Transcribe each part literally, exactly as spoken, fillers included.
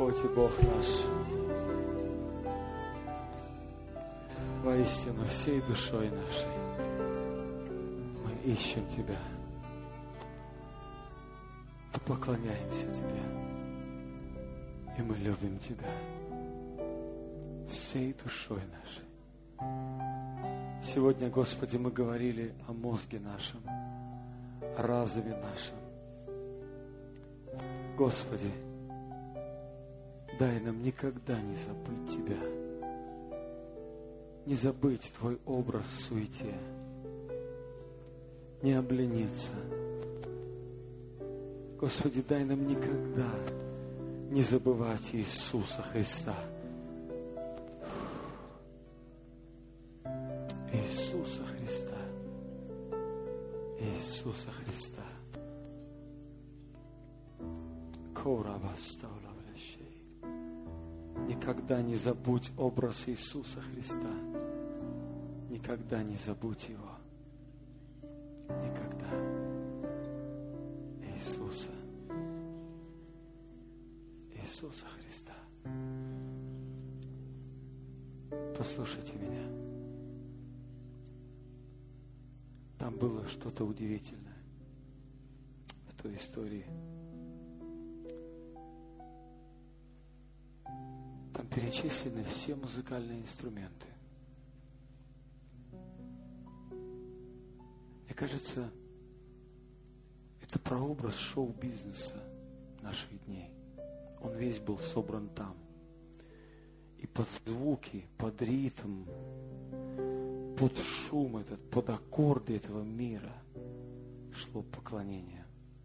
Господь и Бог наш, воистину всей душой нашей мы ищем Тебя, поклоняемся Тебе, и мы любим Тебя всей душой нашей. Сегодня, Господи, мы говорили о мозге нашем, о разуме нашем. Господи, дай нам никогда не забыть Тебя, не забыть Твой образ в суете, не облениться. Господи, дай нам никогда не забывать Иисуса Христа. Иисуса Христа. Иисуса Христа. Никогда не забудь образ Иисуса Христа. Никогда не забудь Его. Никогда. Иисуса. Иисуса Христа. Послушайте меня. Там было что-то удивительное в той истории. Там перечислены все музыкальные инструменты. Мне кажется, это прообраз шоу-бизнеса наших дней. Он весь был собран там. И под звуки, под ритм, под шум этот, под аккорды этого мира шло поклонение.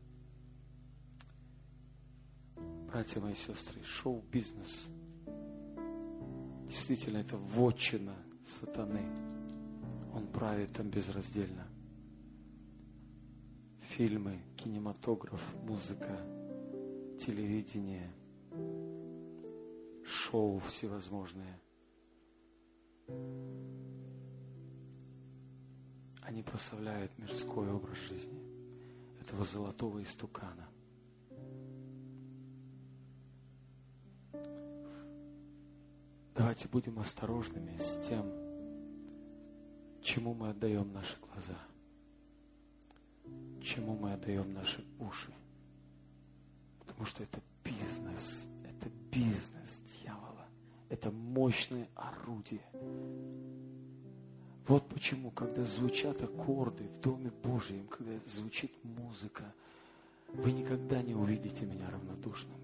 Братья мои сестры, шоу-бизнес действительно это вотчина сатаны. Он правит там безраздельно. Фильмы, кинематограф, музыка, телевидение, шоу всевозможные. Они прославляют мирской образ жизни этого золотого истукана. Давайте будем осторожными с тем, чему мы отдаем наши глаза, чему мы отдаем наши уши. Потому что это бизнес, это бизнес дьявола, это мощное орудие. Вот почему, когда звучат аккорды в Доме Божьем, когда звучит музыка, вы никогда не увидите меня равнодушным.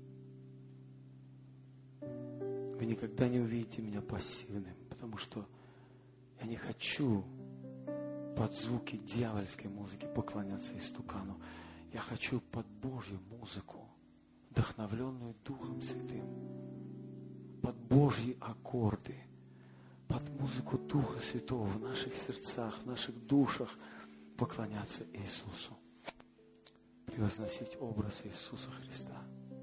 Вы никогда не увидите меня пассивным, потому что я не хочу под звуки дьявольской музыки поклоняться истукану. Я хочу под Божью музыку, вдохновленную Духом Святым, под Божьи аккорды, под музыку Духа Святого в наших сердцах, в наших душах поклоняться Иисусу, превозносить образ Иисуса Христа.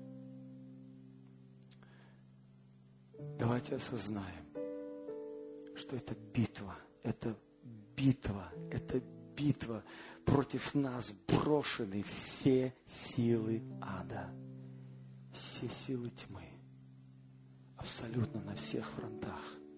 Давайте осознаем, что это битва, это битва, это битва. Против нас брошены все силы ада, все силы тьмы, абсолютно на всех фронтах.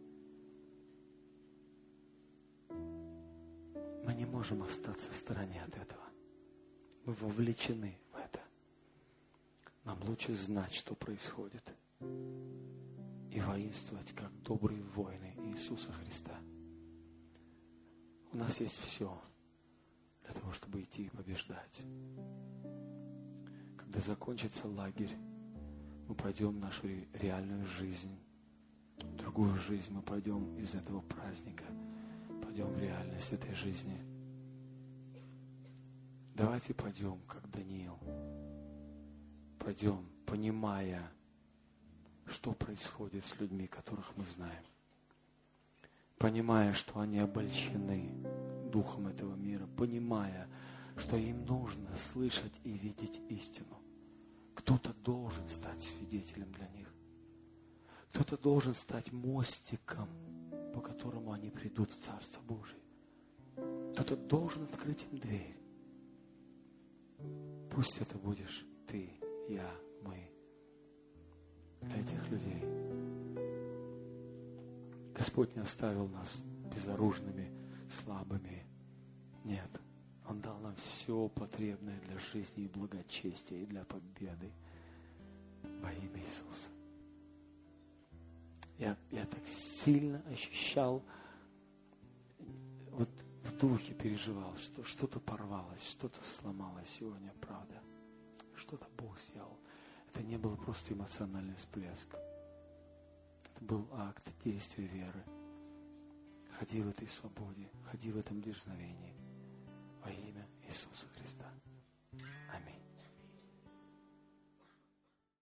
Мы не можем остаться в стороне от этого. Мы вовлечены в это. Нам лучше знать, что происходит, и воинствовать, как добрые воины Иисуса Христа. У нас есть все для того, чтобы идти и побеждать. Когда закончится лагерь, мы пойдем в нашу реальную жизнь, в другую жизнь. Мы пойдем из этого праздника, пойдем в реальность этой жизни. Давайте пойдем, как Даниил. Пойдем, понимая, что происходит с людьми, которых мы знаем. Понимая, что они обольщены духом этого мира. Понимая, что им нужно слышать и видеть истину. Кто-то должен стать свидетелем для них. Кто-то должен стать мостиком, по которому они придут в Царство Божие. Кто-то должен открыть им дверь. Пусть это будешь ты, я, мы. для этих людей. Господь не оставил нас безоружными, слабыми. Нет, Он дал нам все потребное для жизни и благочестия, и для победы во имя Иисуса. Я, я так сильно ощущал, вот в духе переживал, что что-то порвалось, что-то сломалось сегодня, правда. Что-то Бог сделал. Это не был просто эмоциональный всплеск. Это был акт действия веры. Ходи в этой свободе, ходи в этом дерзновении во имя Иисуса Христа.